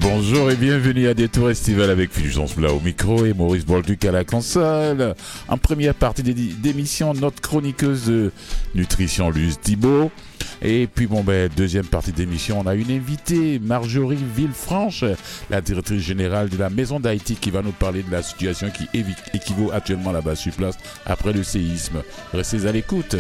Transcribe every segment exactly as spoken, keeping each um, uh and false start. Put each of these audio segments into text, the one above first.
Bonjour et bienvenue à Détour Estival avec Fulgence Blas au micro et Maurice Bolduc à la console. En première partie d'émission, notre chroniqueuse de nutrition Luce Thibault. Et puis bon ben deuxième partie d'émission, on a une invitée, Marjorie Villefranche, la directrice générale de la Maison d'Haïti, qui va nous parler de la situation qui équivaut actuellement là-bas sur place après le séisme. Restez à l'écoute.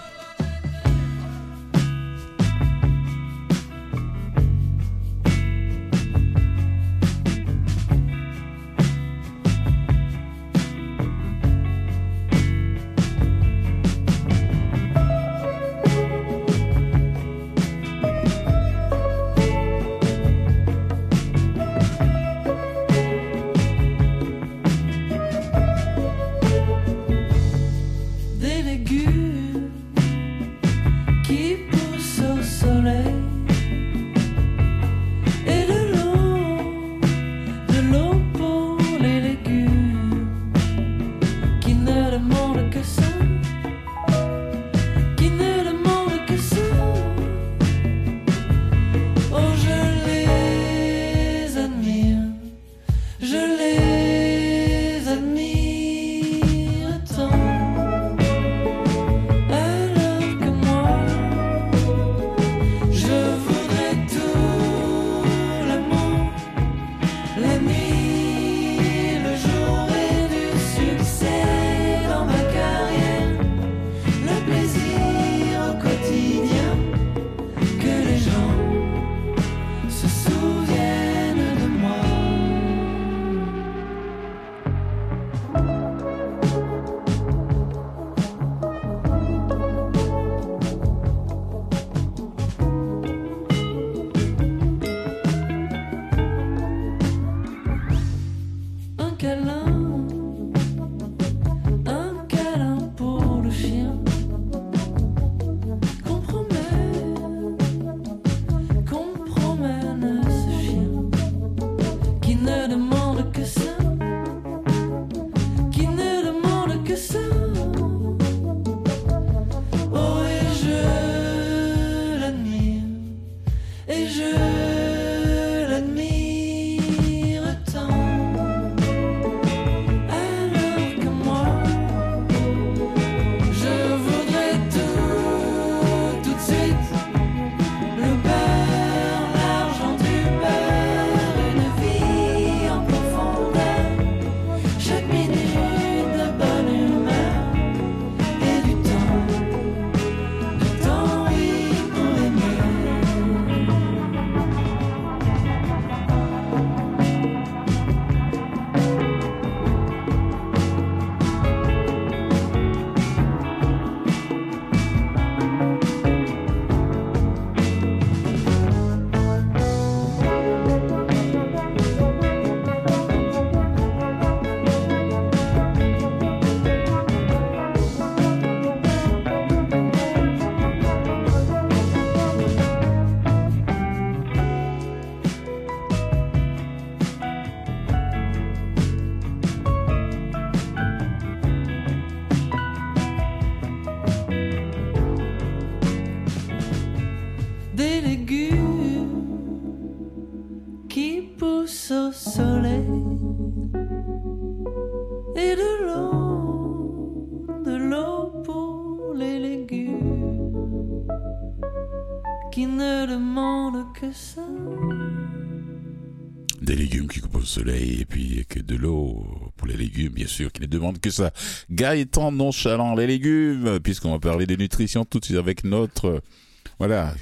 Des légumes qui coupent au soleil et puis que de l'eau pour les légumes, bien sûr, qui ne demandent que ça. Gaëtan Nonchalant, les légumes, puisqu'on va parler de nutrition tout de suite avec notre, voilà,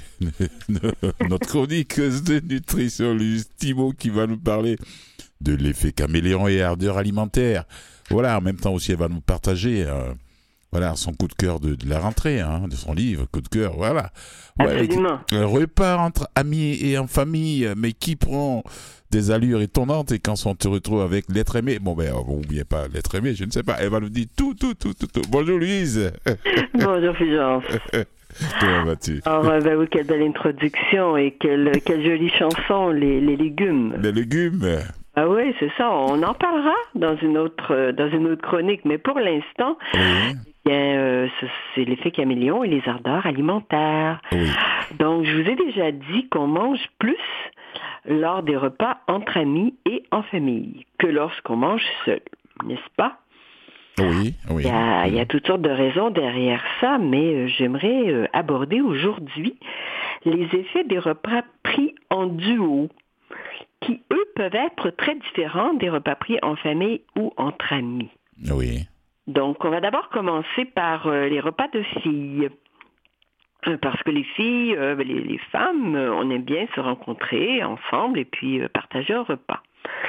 notre chroniqueuse de nutrition, Luce Thibault, qui va nous parler de l'effet caméléon et ardeur alimentaire. Voilà, en même temps aussi, elle va nous partager euh, voilà, son coup de cœur de, de la rentrée, hein, de son livre, coup de cœur, voilà. Ouais, Absolument. Un repas entre amis et en famille, mais qui prend des allures étonnantes et quand on te retrouve avec l'être aimé, bon ben, on n'oublie pas l'être aimé, je ne sais pas, elle va nous dire tout, tout, tout, tout, tout. Bonjour Louise. Bonjour Fulgence. Comment vas-tu? Alors, euh, ben oui, quelle belle introduction et quelle, quelle jolie chanson, les, les légumes. Les légumes. Ah oui, c'est ça. On en parlera dans une autre, dans une autre chronique, mais pour l'instant, Oui. bien, euh, c'est l'effet caméléon et les ardeurs alimentaires. Oui. Donc, je vous ai déjà dit qu'on mange plus lors des repas entre amis et en famille que lorsqu'on mange seul, n'est-ce pas? Oui, oui. Il y a, il y a toutes sortes de raisons derrière ça, mais euh, j'aimerais euh, aborder aujourd'hui les effets des repas pris en duo, qui, eux, peuvent être très différents des repas pris en famille ou entre amis. Oui. Donc, on va d'abord commencer par euh, les repas de filles. Euh, Parce que les filles, euh, les, les femmes, euh, on aime bien se rencontrer ensemble et puis euh, partager un repas.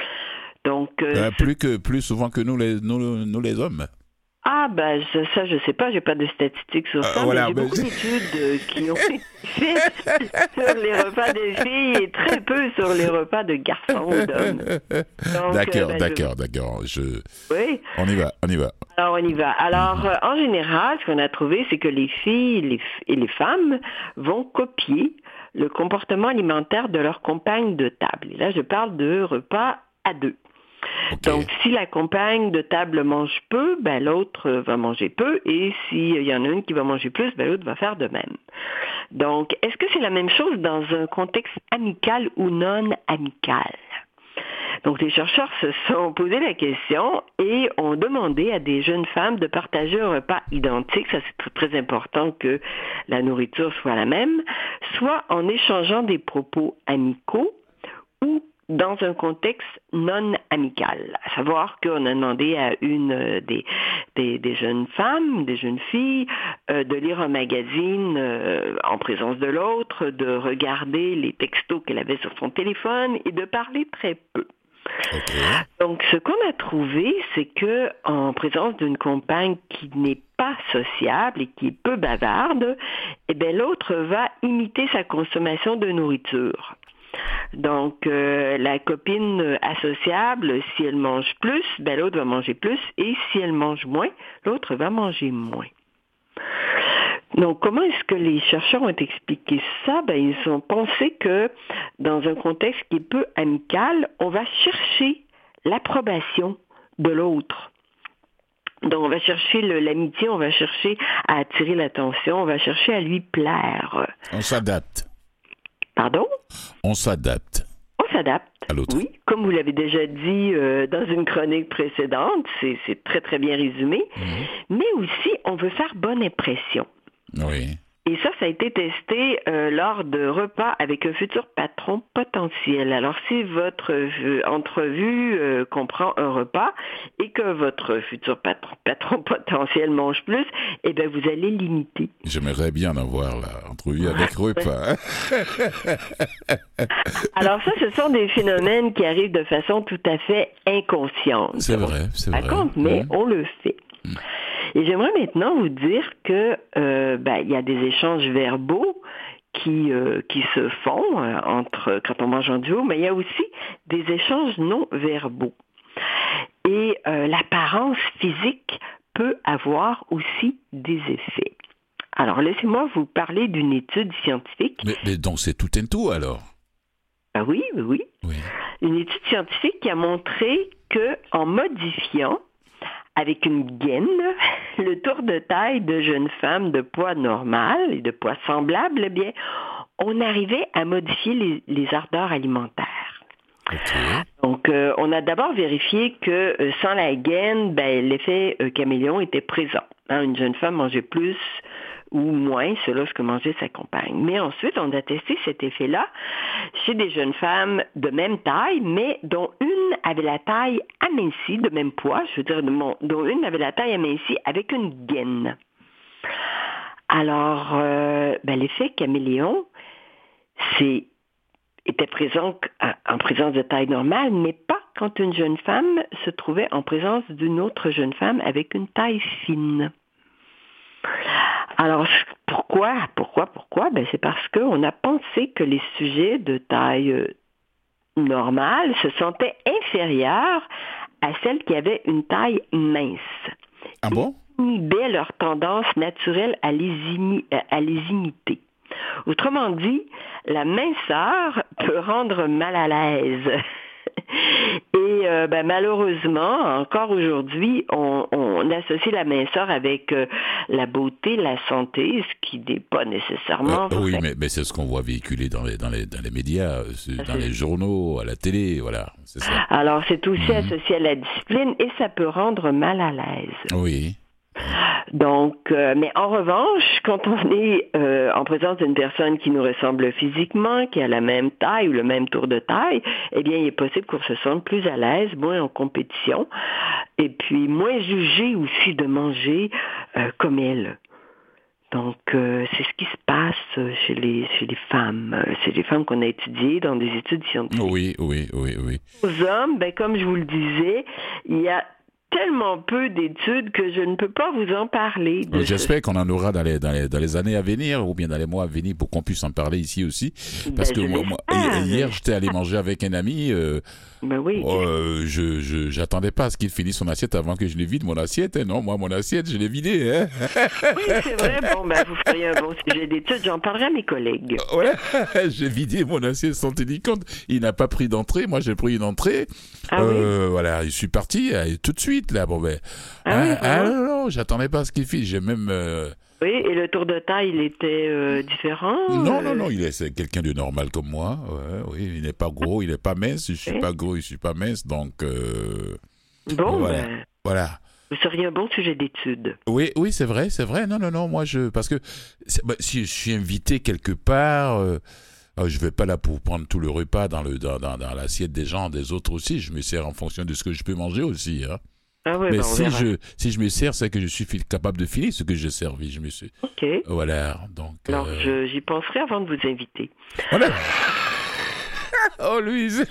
Donc, euh, Euh, ce- plus que plus souvent que nous les nous, nous les hommes. ah ben je- ça je sais pas, j'ai pas de statistiques sur Euh, ça, voilà, mais j'ai mais beaucoup c'est- d'études euh, qui ont été faites sur les repas des filles et très peu sur les repas de garçons ou d'hommes. Donc, D'accord, euh, ben, d'accord, d'accord. Je... je- Oui. On y va, on y va. Alors, on y va. Alors, euh, en général, ce qu'on a trouvé, c'est que les filles les f- et les femmes vont copier le comportement alimentaire de leur compagne de table. Et là, je parle de repas à deux. Ok. Donc, si la compagne de table mange peu, ben, l'autre euh, va manger peu. Et s'il y en a une qui va manger plus, ben, l'autre va faire de même. Donc, est-ce que c'est la même chose dans un contexte amical ou non amical? Donc, les chercheurs se sont posé la question et ont demandé à des jeunes femmes de partager un repas identique, ça c'est très, très important que la nourriture soit la même, soit en échangeant des propos amicaux ou dans un contexte non amical. À savoir qu'on a demandé à une euh, des, des, des jeunes femmes, des jeunes filles, euh, de lire un magazine euh, en présence de l'autre, de regarder les textos qu'elle avait sur son téléphone et de parler très peu. Ok. Donc, ce qu'on a trouvé, c'est que en présence d'une compagne qui n'est pas sociable et qui est peu bavarde, eh bien, l'autre va imiter sa consommation de nourriture. Donc, euh, la copine associable, si elle mange plus, ben, l'autre va manger plus, et si elle mange moins, l'autre va manger moins. Donc, comment est-ce que les chercheurs ont expliqué ça? Ben, ils ont pensé que dans un contexte qui est peu amical, on va chercher l'approbation de l'autre. Donc, on va chercher le, l'amitié, on va chercher à attirer l'attention, on va chercher à lui plaire. On s'adapte. Pardon? On s'adapte On s'adapte. à l'autre. Oui, comme vous l'avez déjà dit euh, dans une chronique précédente, c'est, c'est très très bien résumé. Mhm. Mais aussi, on veut faire bonne impression. Oui. Et ça, ça a été testé euh, lors de repas avec un futur patron potentiel. Alors, si votre euh, entrevue euh, comprend un repas et que votre futur patron, patron potentiel mange plus, eh bien, vous allez l'imiter. J'aimerais bien avoir la entrevue avec repas. Alors ça, ce sont des phénomènes qui arrivent de façon tout à fait inconsciente. C'est vrai, c'est On vrai. raconte, mais Mhm. on le fait. Mm. Et j'aimerais maintenant vous dire que euh, ben, il y a des échanges verbaux qui euh, qui se font euh, entre quand on mange en duo, mais il y a aussi des échanges non verbaux. Et euh, l'apparence physique peut avoir aussi des effets. Alors laissez-moi vous parler d'une étude scientifique. Mais, mais donc c'est tout and tout alors. Ah oui, oui, oui. Oui. Une étude scientifique qui a montré que en modifiant avec une gaine le tour de taille de jeunes femmes de poids normal et de poids semblable, eh bien, on arrivait à modifier les, les ardeurs alimentaires. Ok. Donc, euh, on a d'abord vérifié que euh, sans la gaine, ben, l'effet euh, caméléon était présent. Hein, une jeune femme mangeait plus ou moins selon ce que mangeait sa compagne. Mais ensuite, on a testé cet effet-là chez des jeunes femmes de même taille, mais dont une avait la taille amincie, de même poids, je veux dire, de mon, dont une avait la taille amincie avec une gaine. Alors, euh, ben, l'effet caméléon, c'est était présent en présence de taille normale, mais pas quand une jeune femme se trouvait en présence d'une autre jeune femme avec une taille fine. Alors, pourquoi, pourquoi, pourquoi? Ben, c'est parce qu'on a pensé que les sujets de taille normale se sentaient inférieurs à celles qui avaient une taille mince. Ah bon? Ils inhibaient leur tendance naturelle à les, imi- à les imiter. Autrement dit, la minceur peut rendre mal à l'aise. Et Et euh, ben, malheureusement, encore aujourd'hui, on, on associe la minceur avec euh, la beauté, la santé, ce qui n'est pas nécessairement Euh, vrai. oui, mais, mais c'est ce qu'on voit véhiculer dans les, dans les, dans les médias, euh, c'est- dans C'est- les journaux, à la télé, voilà, c'est ça. Alors, c'est aussi Mhm. associé à la discipline et ça peut rendre mal à l'aise. Oui, Donc, euh, mais en revanche, quand on est euh, en présence d'une personne qui nous ressemble physiquement, qui a la même taille ou le même tour de taille, eh bien, il est possible qu'on se sente plus à l'aise, moins en compétition, et puis moins jugé aussi de manger euh, comme elle. Donc, euh, c'est ce qui se passe euh, chez les chez les femmes. Euh, C'est les femmes qu'on a étudiées dans des études scientifiques. oui, oui, oui, oui. Aux hommes, ben, comme je vous le disais, il y a tellement peu d'études que je ne peux pas vous en parler. De J'espère qu'on en aura dans les, dans, les, dans les années à venir ou bien dans les mois à venir pour qu'on puisse en parler ici aussi. Parce Ben, que je moi, moi, l'espère. hier, j'étais allé manger avec un ami. Euh, Ben oui. euh, je je j'attendais pas à ce qu'il finisse son assiette avant que je ne vide mon assiette. Hein. Non, moi, mon assiette, je l'ai vidée. Hein. Oui, c'est vrai. Bon, ben, vous feriez un bon sujet d'étude. J'en parlerai à mes collègues. Voilà, j'ai vidé mon assiette sans tenir compte. Il n'a pas pris d'entrée. Moi, j'ai pris une entrée. Ah euh, Voilà, je suis parti euh, tout de suite là. Bon ben, Ah oui, hein, ah, vraiment? non, non, j'attendais pas à ce qu'il finisse. J'ai même. euh, Oui, et le tour de taille, il était euh, différent? Non, euh, non, non, il est c'est quelqu'un de normal comme moi. Ouais, oui, il n'est pas gros, il n'est pas mince. Je suis Oui. pas gros, je suis pas mince. Donc euh, Bon, voilà. ben, voilà. vous seriez un bon sujet d'étude. Oui, oui, c'est vrai, c'est vrai. Non, non, non, moi je parce que c'est- bah, si je suis invité quelque part. Euh, euh, je vais pas là pour prendre tout le repas dans le dans, dans, dans l'assiette des gens, des autres aussi. Je me sers en fonction de ce que je peux manger aussi. Hein. Ah oui, Mais ben, on si verra. je si je me sers, c'est que je suis fi- capable de finir ce que j'ai servi. Je me suis OK. voilà. Donc Alors, euh, je- j'y penserai avant de vous inviter. voilà. Oh Louise.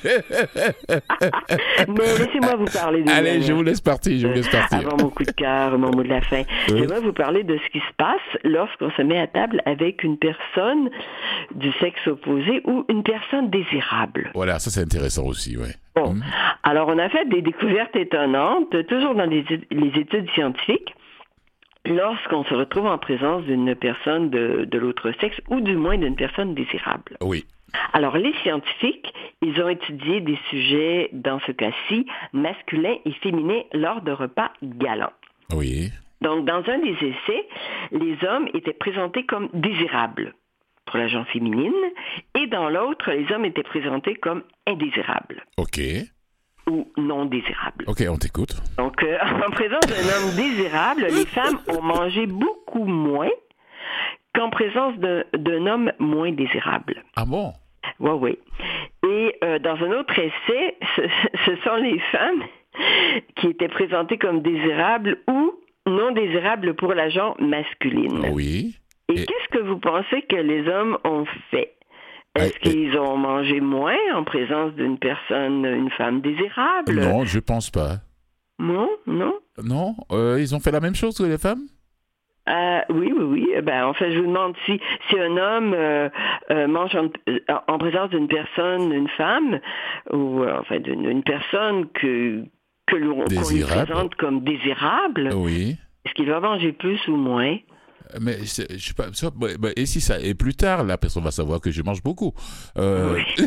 Mais laissez-moi vous parler de Allez, je vous laisse partir, je vous laisse partir. Avant mon coup de cœur, mon mot de la fin. Oui. J'aimerais vous parler de ce qui se passe lorsqu'on se met à table avec une personne du sexe opposé ou une personne désirable. Voilà, ça c'est intéressant aussi, ouais. Bon, Mhm. alors on a fait des découvertes étonnantes, toujours dans les, les études scientifiques, lorsqu'on se retrouve en présence d'une personne de, de l'autre sexe ou du moins d'une personne désirable. Oui. Alors, les scientifiques, ils ont étudié des sujets, dans ce cas-ci, masculins et féminins lors de repas galants. Oui. Donc, dans un des essais, les hommes étaient présentés comme désirables pour la gente féminine, et dans l'autre, les hommes étaient présentés comme indésirables OK. ou non désirables. OK, on t'écoute. Donc, euh, en présence d'un homme désirable, les femmes ont mangé beaucoup moins qu'en présence d'un, d'un homme moins désirable. Ah bon? Oui, oui. Et euh, dans un autre essai, ce, ce sont les femmes qui étaient présentées comme désirables ou non désirables pour la gente masculine. Oui. Et, Et- qu'est-ce que vous pensez que les hommes ont fait? Est-ce Eh, eh. qu'ils ont mangé moins en présence d'une personne, une femme désirable? Non, je pense pas. Non, non. Non, euh, ils ont fait la même chose que les femmes? Euh, oui, oui, oui. Ben, en fait, je vous demande si, si un homme euh, euh, mange en, en présence d'une personne, une femme, ou euh, enfin d'une une personne que, que l'on, qu'on lui Désirable. présente comme désirable, Oui. est-ce qu'il va manger plus ou moins? Mais c'est- je sais pas. ça, bah, bah, et si ça et plus tard, la personne va savoir que je mange beaucoup. Euh, Oui.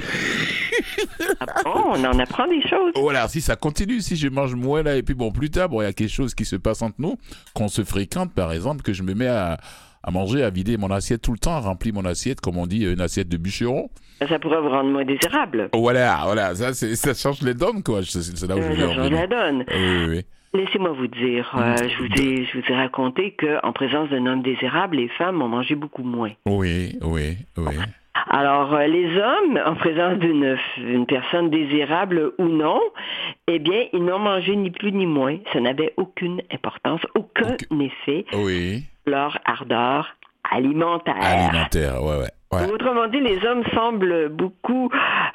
Ah bon, on en apprend des choses. Voilà, si ça continue, si je mange moins là et puis bon plus tard, bon il y a quelque chose qui se passe entre nous, qu'on se fréquente par exemple, que je me mets à, à manger, à vider mon assiette tout le temps, à remplir mon assiette comme on dit une assiette de bûcheron. Ça pourrait vous rendre moins désirable. Voilà, voilà, ça c'est ça change les donnes quoi. C'est, c'est là où je Euh, veux ça en change venir. la donne. Oui, oui, oui. Laissez-moi vous dire, euh, je, vous ai, je vous ai raconté qu'en présence d'un homme désirable, les femmes ont mangé beaucoup moins. Oui, oui, oui. Alors, euh, les hommes, en présence d'une une personne désirable ou non, eh bien, ils n'ont mangé ni plus ni moins. Ça n'avait aucune importance, aucun Ok. effet Oui. sur leur ardeur alimentaire. Alimentaire, ouais, ouais. ouais. Autrement dit, les hommes semblent beaucoup...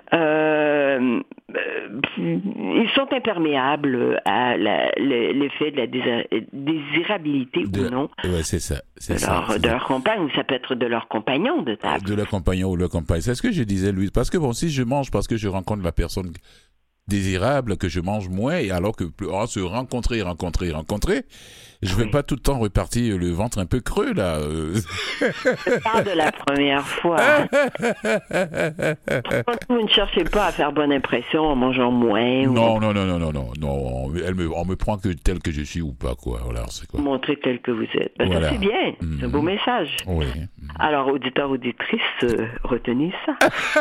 euh, euh, ils sont imperméables à la- le- l'effet de la désa- désirabilité De- ou non Ouais, c'est ça. C'est de ça, leur, c'est de ça. leur compagne, ou ça peut être de leur compagnon de table. De la compagnon ou le compagnon. C'est ce que je disais, Louise. Parce que bon, si je mange parce que je rencontre la personne désirable que je mange moins, et alors que oh, se rencontrer, rencontrer, rencontrer, je ne veux Oui. pas tout le temps repartir le ventre un peu creux, là. Je parle de la première fois. Vous ne cherchez pas à faire bonne impression en mangeant moins. Non, ou non, non, non, non, non, non. Elle me, on me prend que tel que je suis ou pas, quoi. Voilà, c'est quoi. montrer tel que vous êtes. Ben, Voilà. Ça, c'est bien. C'est un beau message. Oui. Alors, auditeurs, auditrices, euh, retenez ça.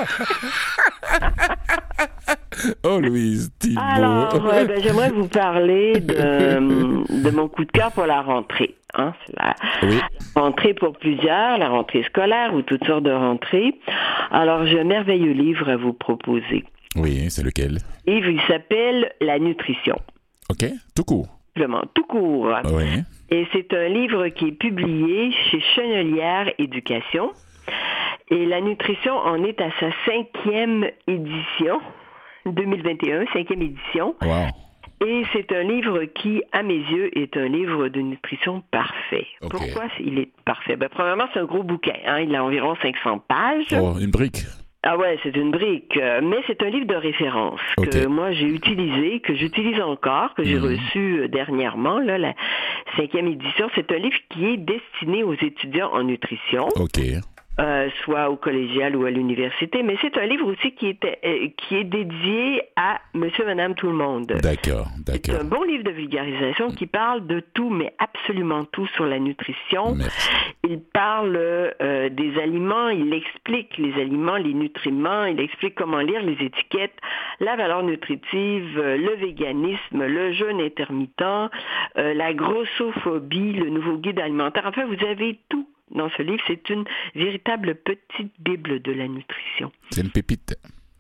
Oh, Louise, Thibault. Alors, euh, ben, j'aimerais vous parler de, de mon coup de cœur pour la rentrée. Hein, c'est la Oui. rentrée pour plusieurs, la rentrée scolaire ou toutes sortes de rentrées. Alors, j'ai un merveilleux livre à vous proposer. Oui, c'est lequel? Le livre, il s'appelle La nutrition. OK, tout court. Simplement, tout court. Oui. Et c'est un livre qui est publié chez Chenelière Éducation. Et la nutrition en est à sa cinquième édition, deux mille vingt et un, cinquième édition. Wow. Et c'est un livre qui, à mes yeux, est un livre de nutrition parfait. Ok. Pourquoi il est parfait? Ben, premièrement, c'est un gros bouquin. Hein? Il a environ cinq cents pages. Oh, une brique. Ah ouais, c'est une brique. Euh, Mais c'est un livre de référence que Ok. moi j'ai utilisé, que j'utilise encore, que j'ai Mhm. reçu euh, dernièrement, là, la cinquième édition. C'est un livre qui est destiné aux étudiants en nutrition. OK. Euh, soit au collégial ou à l'université, mais c'est un livre aussi qui est, euh, qui est dédié à monsieur, madame, tout le monde. D'accord, C'est d'accord. un bon livre de vulgarisation qui parle de tout, mais absolument tout sur la nutrition. Merci. Il parle euh, des aliments, il explique les aliments, les nutriments, il explique comment lire les étiquettes, la valeur nutritive, euh, le véganisme, le jeûne intermittent, euh, la grossophobie, le nouveau guide alimentaire. Enfin, vous avez tout dans ce livre. C'est une véritable petite bible de la nutrition. C'est une pépite.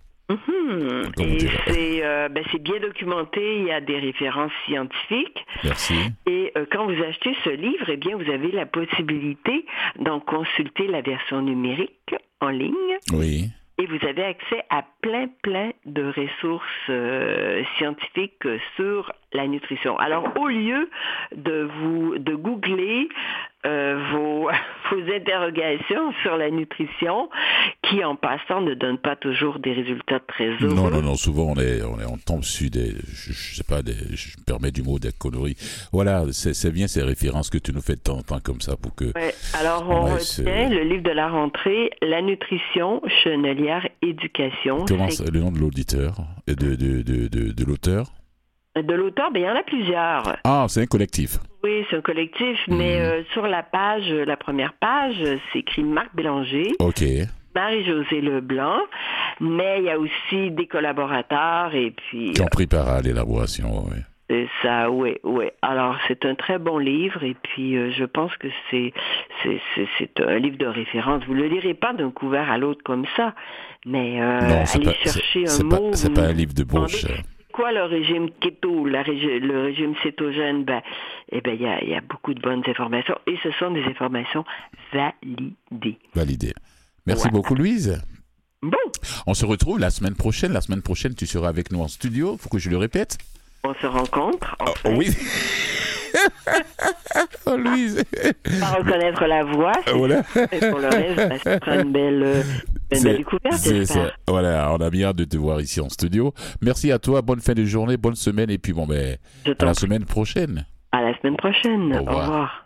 Mhm. Comme on Et dirait. c'est, euh, ben, c'est bien documenté, il y a des références scientifiques. Merci. Et euh, quand vous achetez ce livre, eh bien, vous avez la possibilité d'en consulter la version numérique en ligne. Oui. Et vous avez accès à plein, plein de ressources euh, scientifiques euh, sur la nutrition. Alors, au lieu de vous de googler euh, vos, vos interrogations sur la nutrition, qui en passant ne donnent pas toujours des résultats très heureux. Non, non, non. Souvent, on est, on est, on tombe sur des, je, je sais pas, des, je me permets du mot, des conneries. Voilà, c'est, c'est bien ces références que tu nous fais de temps en temps comme ça pour que. Ouais, alors, on Ouais, retient c'est- le livre de la rentrée, La nutrition, Chenelière Éducation. Comment C'est- c'est le nom de l'auditeur et de, de, de, de, de l'auteur? De l'auteur, ben, il y en a plusieurs. Ah, c'est un collectif. Oui, c'est un collectif, mais Mhm. euh, sur la page, la première page, c'est écrit Marc Bélanger, OK. Marie-Josée Leblanc, mais il y a aussi des collaborateurs et puis Qui ont pris part à l'élaboration, oui. euh, ça, oui, oui. Alors c'est un très bon livre et puis euh, je pense que c'est, c'est c'est c'est un livre de référence. Vous le lirez pas d'un couvert à l'autre comme ça, mais euh, Non, c'est allez pas, chercher c'est, un c'est mot. pas, c'est vous pas un livre de bouche. demandez, c'est quoi le régime keto, la régi- le régime cétogène? Ben, eh ben, il y a, il y a beaucoup de bonnes informations et ce sont des informations validées. Validé. Merci Ouais. beaucoup, Louise. Bon, On se retrouve la semaine prochaine. La semaine prochaine, tu seras avec nous en studio. Faut que je le répète. on se rencontre. Oh, Enfin, oui. Oh, Louise. on va reconnaître la voix. c'est Voilà. ça. Et pour le reste, ben, ce sera une belle, euh, une belle découverte, c'est j'espère. ça. Voilà, on a bien hâte de te voir ici en studio. Merci à toi. Bonne fin de journée, bonne semaine. Et puis, bon, ben, Je à t'en la prie. semaine prochaine. À la semaine prochaine. Au revoir. Au revoir.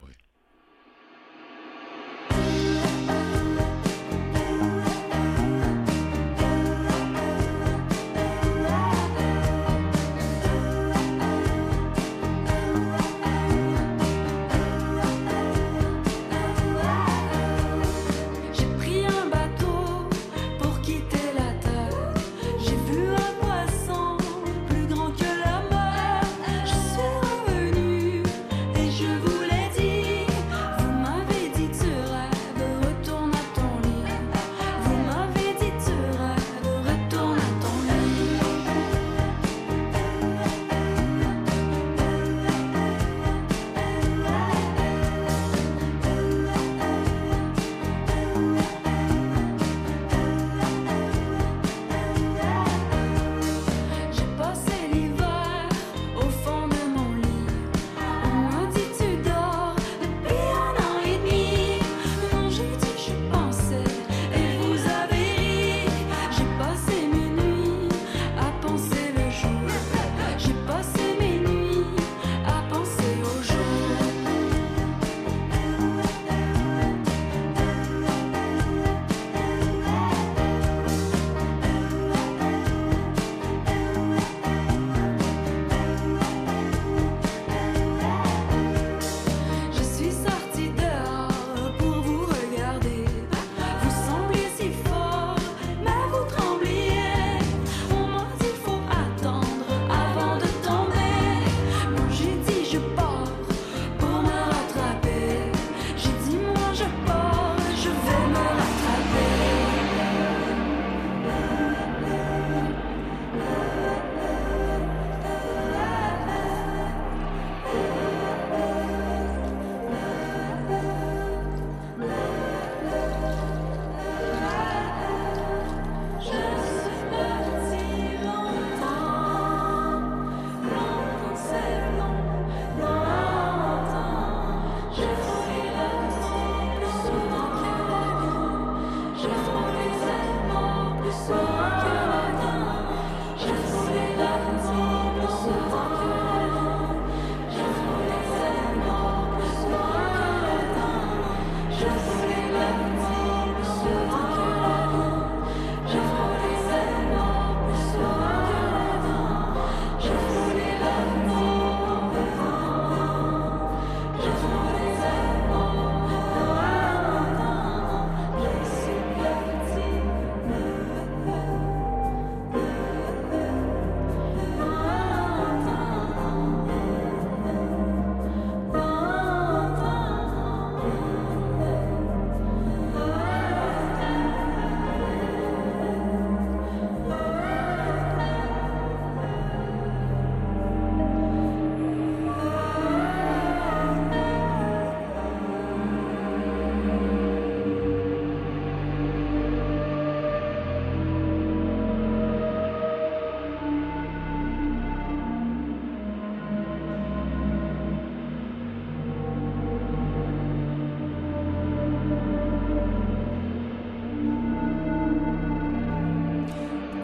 J'ai pris un bateau pour quitter la terre. J'ai vu un poisson plus grand que la mer. Je suis revenu et je voulais dire.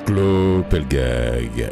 Claude Pelgag,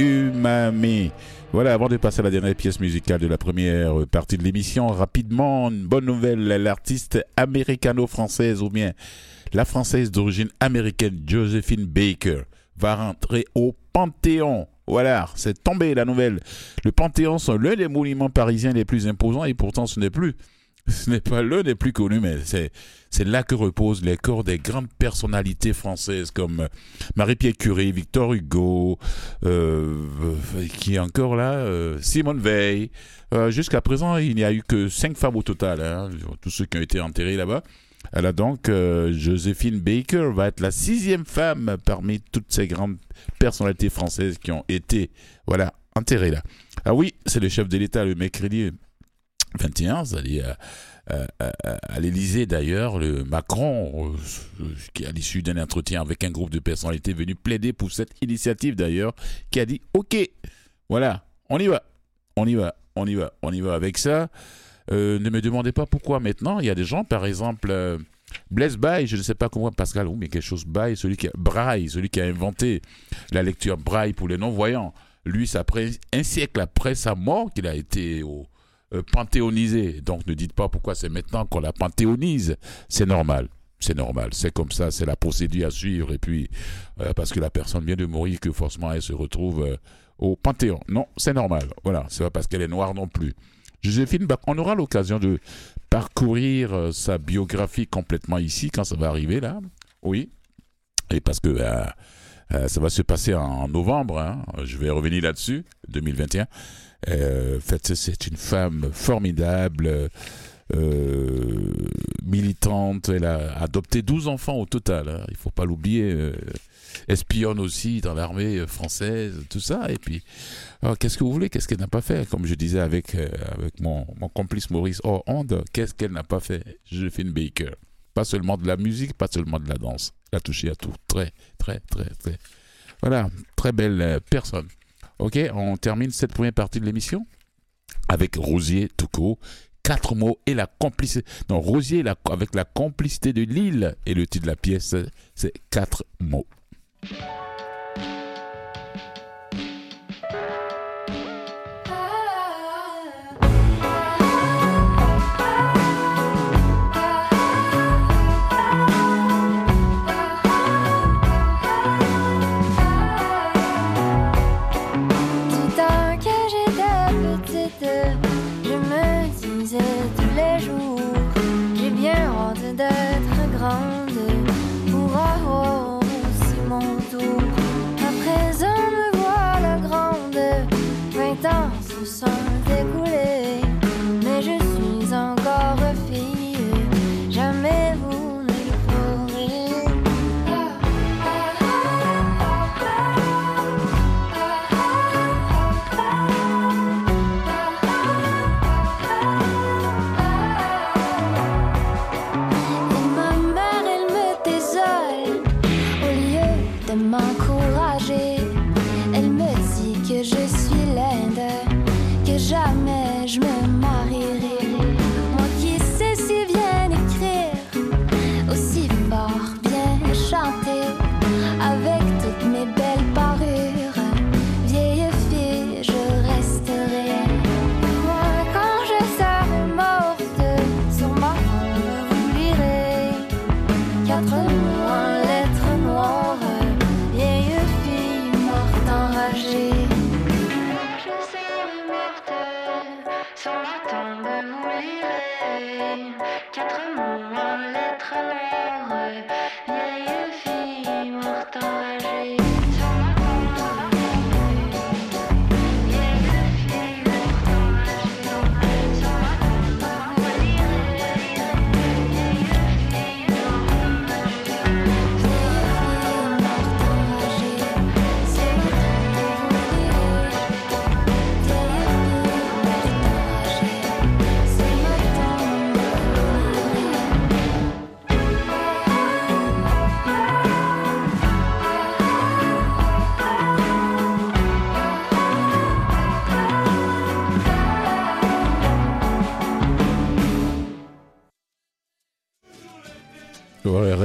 Umami. Voilà, avant de passer à la dernière pièce musicale de la première partie de l'émission, rapidement, une bonne nouvelle, l'artiste américano-française ou bien la française d'origine américaine Josephine Baker va rentrer au Panthéon. Voilà, c'est tombé la nouvelle. Le Panthéon sont l'un des monuments parisiens les plus imposants et pourtant ce n'est plus, ce n'est pas l'un des plus connus, mais c'est, c'est là que reposent les corps des grandes personnalités françaises comme Marie-Pierre Curie, Victor Hugo, euh, qui est encore là, euh, Simone Veil. Euh, jusqu'à présent, il n'y a eu que cinq femmes au total, hein, tous ceux qui ont été enterrés là-bas. Alors donc, euh, Josephine Baker va être la sixième femme parmi toutes ces grandes personnalités françaises qui ont été, voilà, enterrées là. Ah oui, c'est le chef de l'État le mercredi vingt et un, c'est-à-dire à, à, à, à l'Élysée d'ailleurs, le Macron, euh, qui à l'issue d'un entretien avec un groupe de personnalités venu plaider pour cette initiative d'ailleurs, qui a dit « Ok, voilà, on y va, on y va, on y va, on y va avec ça ». Euh, ne me demandez pas pourquoi maintenant. Il y a des gens, par exemple, euh, Blaise Baille, je ne sais pas comment, Pascal, ou mais quelque chose Baille, celui qui a, Braille, celui qui a inventé la lecture Braille pour les non-voyants. Lui, c'est après un siècle après sa mort qu'il a été au, euh, panthéonisé. Donc, ne dites pas pourquoi c'est maintenant qu'on la panthéonise. C'est normal. C'est normal. C'est comme ça. C'est la procédure à suivre. Et puis, euh, parce que la personne vient de mourir, que forcément elle se retrouve euh, au Panthéon. Non, c'est normal. Voilà. C'est pas parce qu'elle est noire non plus. Joséphine, on aura l'occasion de parcourir euh, sa biographie complètement ici quand ça va arriver là. Oui. Et parce que euh, euh, ça va se passer en novembre. Hein. Je vais revenir là-dessus, deux mille vingt et un. Euh, en fait, c'est une femme formidable, euh, militante. Elle a adopté douze enfants au total. Hein. Il ne faut pas l'oublier. Euh, espionne aussi dans l'armée française, tout ça. Et puis, alors, qu'est-ce que vous voulez? Qu'est-ce qu'elle n'a pas fait? Comme je disais avec, euh, avec mon, mon complice Maurice Hollande, qu'est-ce qu'elle n'a pas fait? Joséphine Baker. Pas seulement de la musique, pas seulement de la danse. Elle a touché à tout. Très, très, très, très. Voilà, très belle euh, personne. Ok, on termine cette première partie de l'émission avec Rosier Toucault. Quatre mots et la complicité. Non, Rosier la, avec la complicité de Lille. Et le titre de la pièce, c'est Quatre mots. Pour avoir aussi mon tour. À présent me voilà grande, vingt ans se sont écoulés, mais je suis encore fille, jamais vous ne le pourrez. De m'encourager, elle me dit que je suis laide, que jamais je me marierai. Moi qui sais si bien écrire, aussi fort bien chanter, avec toutes mes belles parures, vieille fille je resterai. Moi quand je serai morte, sur ma tombe vous lirez quatre mots en lettres noires. Enragée. Je serai morte sur ma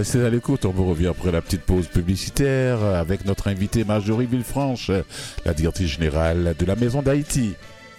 restez à l'écoute, on vous revient après la petite pause publicitaire avec notre invitée Marjorie Villefranche, la directrice générale de la Maison d'Haïti.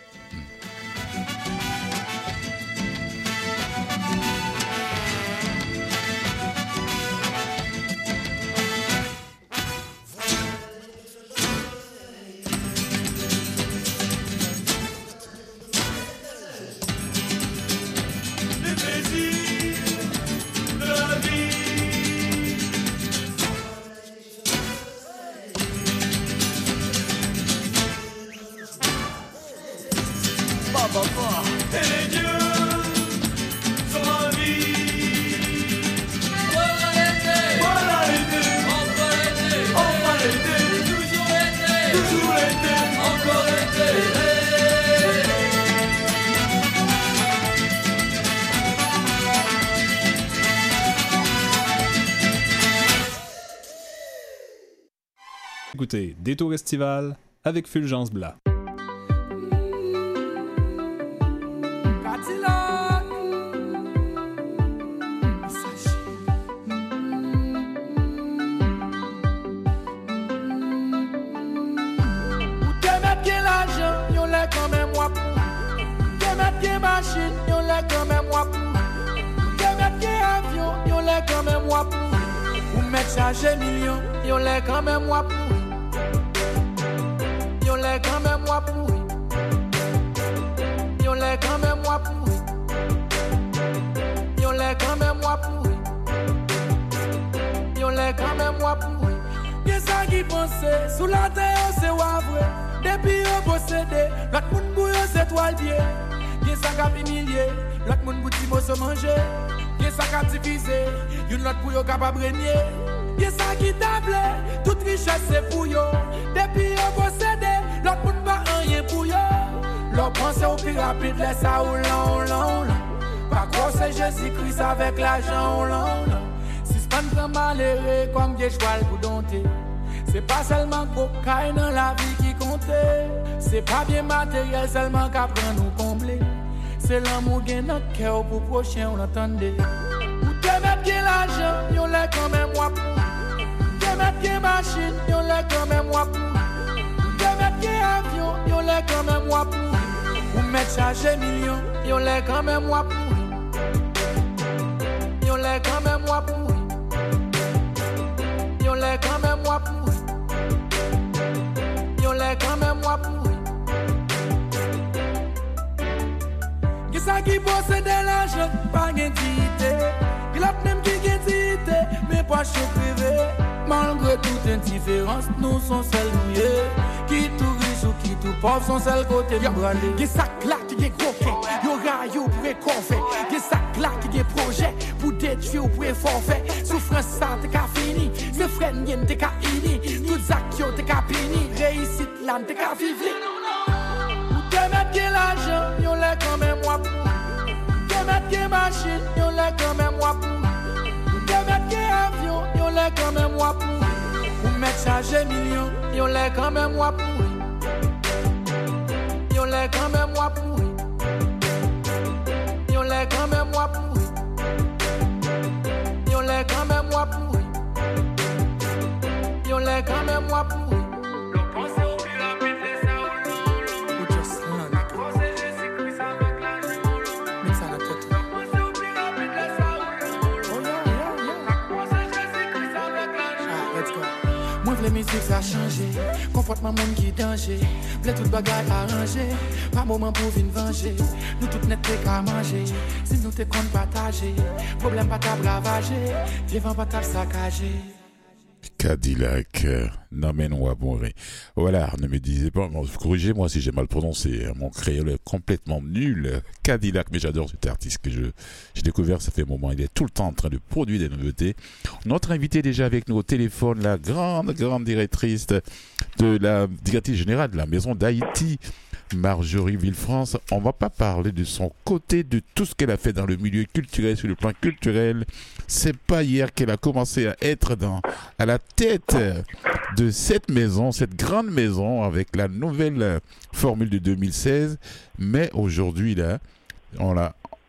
Écoutez Détour estival avec Fulgence Blas. Chargé millions, y'on l'est quand même moi pourri. Y'on l'est quand même moi pourri. Y'on l'est quand même moi pourri. Y'on l'est quand même moi pourri. Y'on l'est quand même moi pourri. Y'a ça qui pensait, sous la terre c'est vrai. Depuis on possédé, l'autre monde bouillon c'est toile pied. Y'a ça qui humilié, l'autre monde bouti mot se manger. Y'a ça qui divisé, y'une l'autre bouillon capable de régner. Y'a ça qui table, toute richesse c'est pour yo. Depuis on possède, l'autre monde pas rien pour yo. L'on pense au plus rapide, laisse ça ou l'on, l'on, l'on. Pas quoi c'est Jésus-Christ avec l'argent, l'on, l'on. Si c'est pas un malheureux comme des chevals pour dompter. C'est pas seulement beau caille dans la vie qui compte. C'est pas bien matériel seulement qu'après nous combler. C'est l'amour qui est notre cœur pour prochain, on l'entendait. Ou te mettre bien l'argent, y'on l'est quand même moi pour. Mettre des machines, y'on l'est quand même moi pour. Ou te mettre des avions, y'on l'est quand même moi pour. Ou mettre charger millions, y'on l'est quand même moi pour. Y'on l'est quand même moi pour. Y'on l'est quand même moi pour. Y'on l'est quand même moi pour. Qui ça qui possède l'argent, pas d'identité. Qui l'a même qui d'identité, mais pas chez privé. Malgré toute indifférence, nous sommes seuls mouillés. Qui tout riche ou qui tout pauvre sont seuls côté de brûlés. Y'a ça là qui est gros fait, y'aura y'au pour éconfer. Y'a ça là qui est projet, pour détruire ou pour forfait. Souffrance ça t'es qu'à fini, mes frères n'y'en t'es qu'à ini. Toutes ça qui ont t'es qu'à pini, réussite là t'es qu'à vivre. Ou te mettre que l'argent, y'on l'est quand même moi pour. Te mettre que machine, y'on l'est quand même moi pour. Y'on l'est quand même moi pour. Ou mettre charger millions, y'on l'est quand même moi pour. Y'on l'est quand même moi pour. Y'on l'est quand même moi pour. Y'on l'est quand même moi pour. Y'on l'est quand même moi pour. La musique ça a changé, comportement monde qui danger, plein toute bagaille arrangé, pas moment pour venir venger, nous toutes net qu'à manger, si nous te compte partager, problème pas table ravager, vivant pas table saccagé. Cadillac, euh, Namen Wabonré. Voilà, ne me disez pas, corrigez-moi si j'ai mal prononcé, mon créole est complètement nul. Cadillac, mais j'adore cet artiste que je, j'ai découvert, ça fait un moment, il est tout le temps en train de produire des nouveautés. Notre invité déjà avec nous au téléphone, la grande, grande directrice de la directrice générale de la Maison d'Haïti, Marjorie Villefranche. On va pas parler de son côté, de tout ce qu'elle a fait dans le milieu culturel, sur le plan culturel. C'est pas hier qu'elle a commencé à être dans, à la tête de cette maison, cette grande maison avec la nouvelle formule de deux mille seize. Mais aujourd'hui, là, on l'a,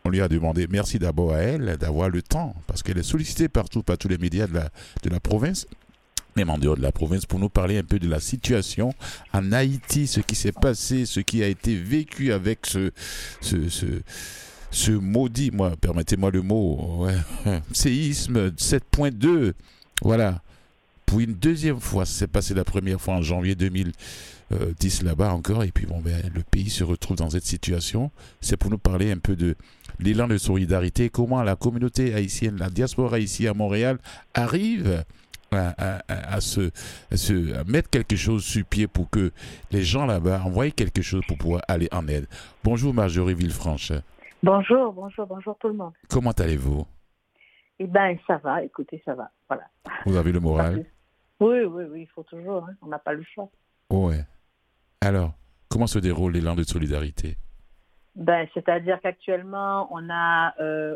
on lui a demandé, merci d'abord à elle d'avoir le temps, parce qu'elle est sollicitée partout, par tous les médias de la, de la province, même en dehors de la province, pour nous parler un peu de la situation en Haïti, ce qui s'est passé, ce qui a été vécu avec ce, ce, ce, ce maudit, moi, permettez-moi le mot, ouais, séisme sept point deux, voilà. Pour une deuxième fois, ça s'est passé la première fois en janvier deux mille dix là-bas encore, et puis bon, ben, le pays se retrouve dans cette situation. C'est pour nous parler un peu de l'élan de solidarité, comment la communauté haïtienne, la diaspora haïtienne à Montréal arrive à, à, à, à, se, à, se, à mettre quelque chose sur pied pour que les gens là-bas envoient quelque chose pour pouvoir aller en aide. Bonjour Marjorie Villefranche. Bonjour, bonjour, bonjour tout le monde. Comment allez-vous? Eh bien, ça va, écoutez, ça va, voilà. Vous avez le moral? Oui, oui, oui, il faut toujours, hein, on n'a pas le choix. Ouais. Alors, comment se déroule l'élan de solidarité? Ben, c'est-à-dire qu'actuellement, on a, euh,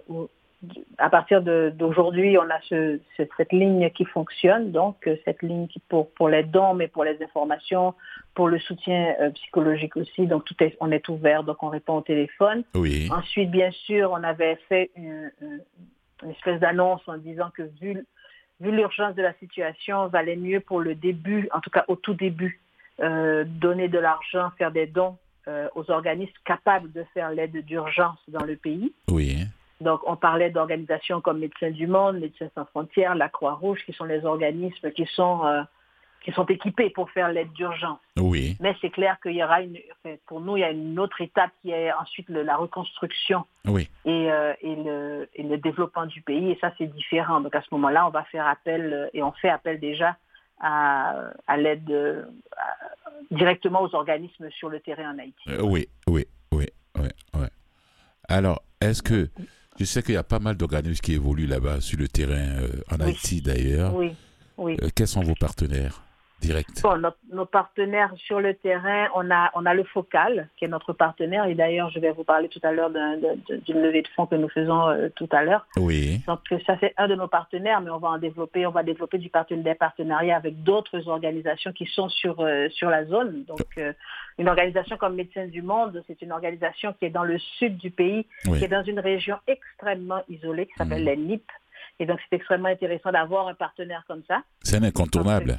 à partir de, d'aujourd'hui, on a ce, ce, cette ligne qui fonctionne, donc cette ligne qui pour, pour les dons, mais pour les informations, pour le soutien euh, psychologique aussi, donc tout est, on est ouvert, donc on répond au téléphone. Oui. Ensuite, bien sûr, on avait fait une, une, une espèce d'annonce en disant que vu Vu l'urgence de la situation, valait mieux pour le début, en tout cas au tout début, euh, donner de l'argent, faire des dons euh, aux organismes capables de faire l'aide d'urgence dans le pays. Oui. Donc, on parlait d'organisations comme Médecins du Monde, Médecins sans frontières, la Croix-Rouge, qui sont les organismes qui sont, euh, qui sont équipés pour faire l'aide d'urgence. Oui. Mais c'est clair qu'il y aura une, enfin, pour nous, il y a une autre étape qui est ensuite le, la reconstruction. Oui. Et, euh, et, le, et le développement du pays, et ça c'est différent. Donc à ce moment-là, on va faire appel, et on fait appel déjà à, à l'aide euh, à, directement aux organismes sur le terrain en Haïti. Euh, oui, oui, oui, oui, oui. Alors, est-ce que, je sais qu'il y a pas mal d'organismes qui évoluent là-bas sur le terrain euh, en oui. Haïti d'ailleurs. Oui, oui. Euh, quels sont vos partenaires directs? Bon, notre, nos partenaires sur le terrain, on a, on a le Focal, qui est notre partenaire, et d'ailleurs, je vais vous parler tout à l'heure d'un, d'un, d'une levée de fonds que nous faisons euh, tout à l'heure. Oui. Donc, ça, c'est un de nos partenaires, mais on va en développer, on va développer du parten- des partenariats avec d'autres organisations qui sont sur, euh, sur la zone. Donc, euh, une organisation comme Médecins du Monde, c'est une organisation qui est dans le sud du pays, Oui. qui est dans une région extrêmement isolée, qui s'appelle mmh. les N I P. Et donc, c'est extrêmement intéressant d'avoir un partenaire comme ça. C'est un incontournable.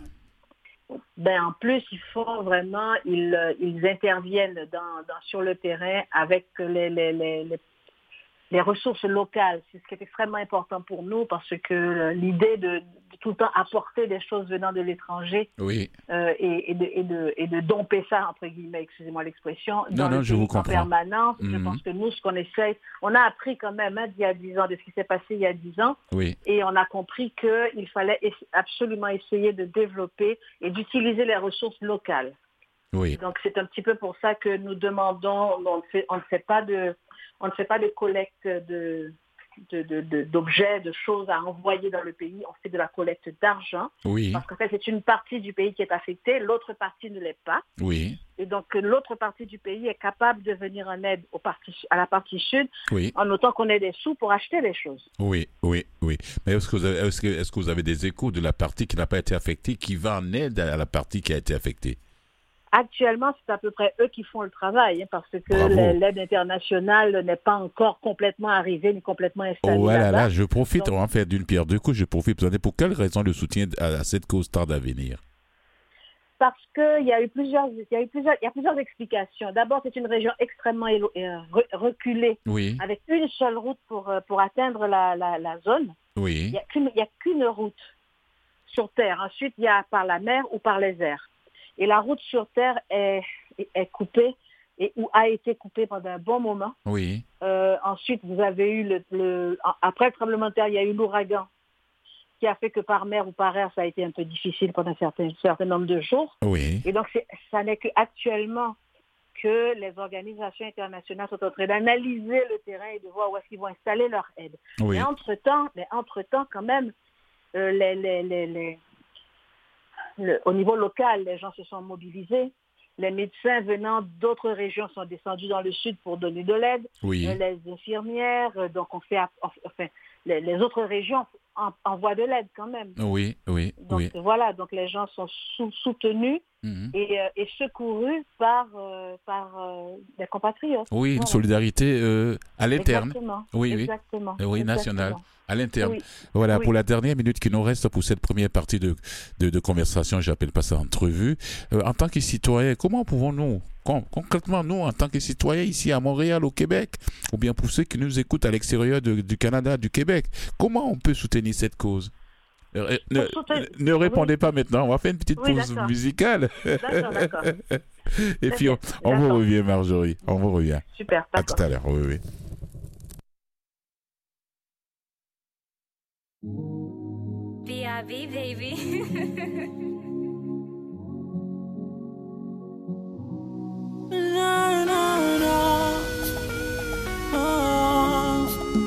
Ben, en plus, il faut vraiment, ils, ils interviennent dans, dans, sur le terrain avec les, les, les, les, les ressources locales. C'est ce qui est extrêmement important pour nous parce que l'idée de, de tout le temps apporter des choses venant de l'étranger oui. euh, et, et, de, et, de, et de domper ça, entre guillemets, excusez-moi l'expression, non, dans non, le je pays vous comprends. en permanence. Mm-hmm. Je pense que nous, ce qu'on essaye, on a appris quand même hein, d'il y a dix ans, de ce qui s'est passé il y a dix ans, oui. et on a compris qu'il fallait absolument essayer de développer et d'utiliser les ressources locales. Oui. Donc c'est un petit peu pour ça que nous demandons, on ne fait, on ne fait pas de, on ne fait pas de collecte de, de, de, de, d'objets, de choses à envoyer dans le pays. On fait de la collecte d'argent. Oui. Parce qu'en fait c'est une partie du pays qui est affectée, l'autre partie ne l'est pas. Oui. Et donc l'autre partie du pays est capable de venir en aide aux parties, à la partie sud, oui. en autant qu'on ait des sous pour acheter les choses. Oui, oui, oui. Mais est-ce que vous avez, est-ce que, est-ce que vous avez des échos de la partie qui n'a pas été affectée, qui va en aide à la partie qui a été affectée? Actuellement, c'est à peu près eux qui font le travail, hein, parce que Bravo. l'aide internationale n'est pas encore complètement arrivée ni complètement installée. Oh, voilà, là-bas. là, je profite, Donc, on va faire d'une pierre deux coups, je profite. Vous savez, pour quelle raison le soutien à, à cette cause tarde à venir? Parce qu'il y a eu plusieurs, il y a eu plusieurs, il y a plusieurs explications. D'abord, c'est une région extrêmement élo- euh, reculée, oui. avec une seule route pour, pour atteindre la, la, la zone. Oui. Il n'y a qu'une, il y a qu'une route sur Terre. Ensuite, il y a par la mer ou par les airs. Et la route sur Terre est, est, est coupée et ou a été coupée pendant un bon moment. Oui. Euh, ensuite, vous avez eu le, le après le tremblement de terre, il y a eu l'ouragan qui a fait que par mer ou par air, ça a été un peu difficile pendant un certain, un certain nombre de jours. Oui. Et donc, c'est, ça n'est qu'actuellement que les organisations internationales sont en train d'analyser le terrain et de voir où est-ce qu'ils vont installer leur aide. Oui. Mais entre-temps, mais entre-temps, quand même, euh, les, les, les, les Le, au niveau local, les gens se sont mobilisés. Les médecins venant d'autres régions sont descendus dans le sud pour donner de l'aide. Oui. Euh, les infirmières, donc on fait, enfin, les, les autres régions en, envoient de l'aide quand même. Oui, oui, Donc Oui. voilà, donc les gens sont sou- soutenus Mhm. et, euh, et secourus par, euh, par euh, des compatriotes. Oui, une Voilà. solidarité euh, à l'interne. Exactement. Oui, oui. Exactement. Euh, Oui, Exactement. nationale. À l'interne. Oui. Voilà, Oui. pour la dernière minute qui nous reste pour cette première partie de, de, de conversation, j'appelle pas ça entrevue. Euh, en tant que citoyen, comment pouvons-nous, con- concrètement, nous, en tant que citoyens ici à Montréal, au Québec, ou bien pour ceux qui nous écoutent à l'extérieur de- du Canada, du Québec, comment on peut soutenir cette cause? Euh, ne, Pour soutenir- ne répondez oui. pas maintenant, on va faire une petite Oui, pause d'accord. musicale. D'accord, d'accord. Et puis on, on vous D'accord. revient, Marjorie, on vous revient. Super, À d'accord. tout à l'heure, oui, oui. B I B, baby. Na, na, na. Oh,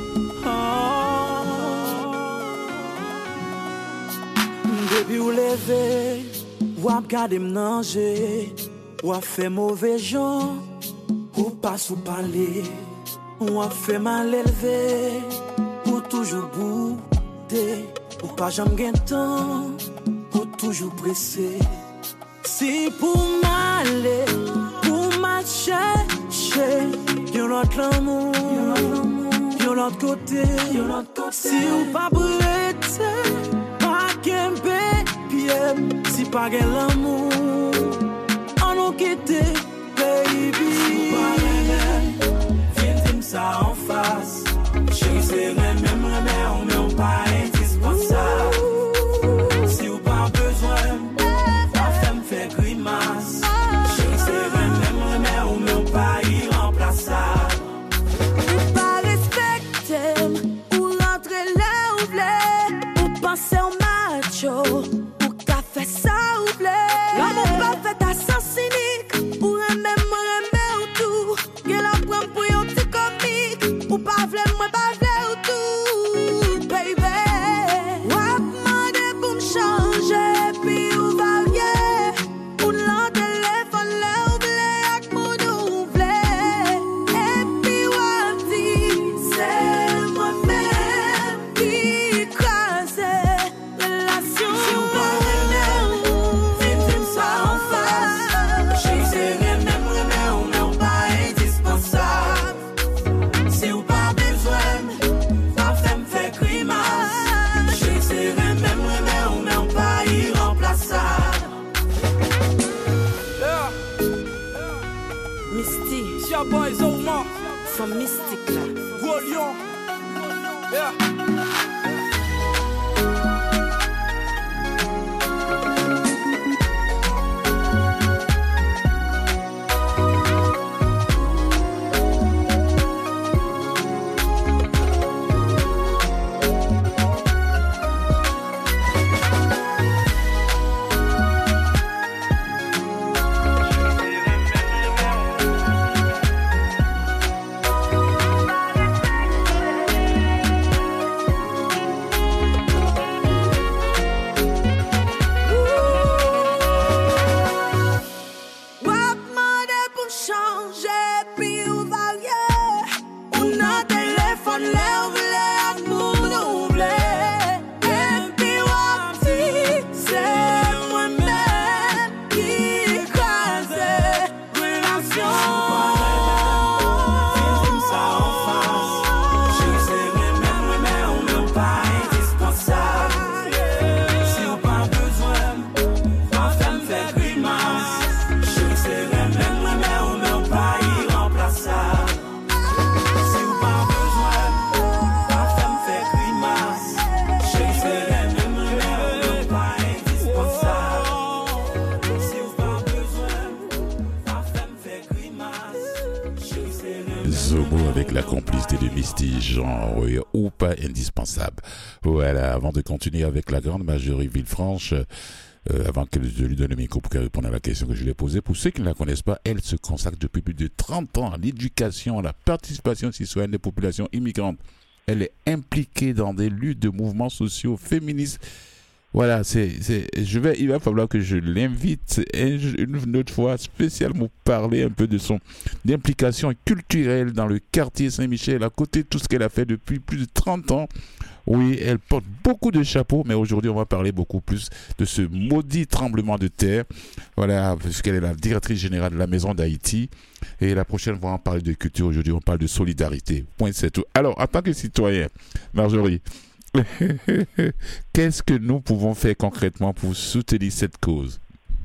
oh. Depuis ou levé, ou ap gade m nanje, ou ap fait mauvais gens, ou pas sou parler, ou ap fait mal élevé, ou toujours boudé, ou pas jamais gen temps, ou toujours pressé. Si pour m'aller, pour m'a chercher, yon l'autre l'amour, yon l'autre côté, si ou pas prête, pas kembe, pied, si pas gen l'amour, on nous quitte, baby. Si ou pas remè, viens dim ça en face, chérie c'est remè, même remè, on met on pas indispensable. Si ou pas besoin, fait grimace. Chérie, c'est vrai, même remè ou même pas irremplaçable. Ou pas respecter, ou rentrer là où v'lait, ou penser au macho, ou qu'a fait ça ou v'lait. L'amour pas fait à sens cynique, ou remè moi remè ou tout. Qu'elle apprend pour yon petit comique, ou pas v'lait moi pas v'lait ou tout. Baby, ou ap mande pour m'changer, puis ou varier. Ou l'an téléphone lè ou v'lait ak moun ou v'lait. Et puis ou ap di, c'est moi-même qui crase relation. Si ou pas remè, viens dim ça en face. Chérie, c'est vrai, même remè ou même pas indispensable. Si ou pas besoin, pas fait m'fait grimace. Chérie, c'est vrai, même remè ou même pas irremplaçable. Yeah, Misty, it's your boys Omar, from Mystic là. Gros Lion. Yeah. Ou ap mande pou m'changer, puis ou varier. Ou nan téléphone lè ou v'lait ak moun ou v'lait. Et puis ou ap di, c'est moi-même qui crase relation. Viens dim ça en face. Chérie, c'est vrai, même remè ou même pas indispensable. Si ou pas besoin, pas fait m'fait grimace. Chérie, c'est vrai, même remè ou même pas irremplaçable. Si ou pas besoin, pas fait m'fait grimace. Chérie, c'est vrai, même remè ou même pas indispensable. Si ou pas besoin, pas fait m'fait grimace. Chérie, c'est vrai. Zomo avec la complicité de Misty, genre oui, ou pas indispensable. Voilà, avant de continuer avec la grande Marjorie Villefranche, euh, avant que je lui donne le micro pour qu'elle réponde à la question que je lui ai posée, pour ceux qui ne la connaissent pas, elle se consacre depuis plus de trente ans à l'éducation, à la participation citoyenne des populations immigrantes. Elle est impliquée dans des luttes de mouvements sociaux féministes. Voilà, c'est, c'est, je vais, il va falloir que je l'invite une autre fois spécialement pour parler un peu de son implication culturelle dans le quartier Saint-Michel, à côté de tout ce qu'elle a fait depuis plus de trente ans. Oui, elle porte beaucoup de chapeaux, mais aujourd'hui, on va parler beaucoup plus de ce maudit tremblement de terre. Voilà, parce qu'elle est la directrice générale de la Maison d'Haïti. Et la prochaine fois, on parle de culture. Aujourd'hui, on parle de solidarité. Point, c'est tout. Alors, en tant que citoyen, Marjorie, qu'est-ce que nous pouvons faire concrètement pour soutenir cette cause?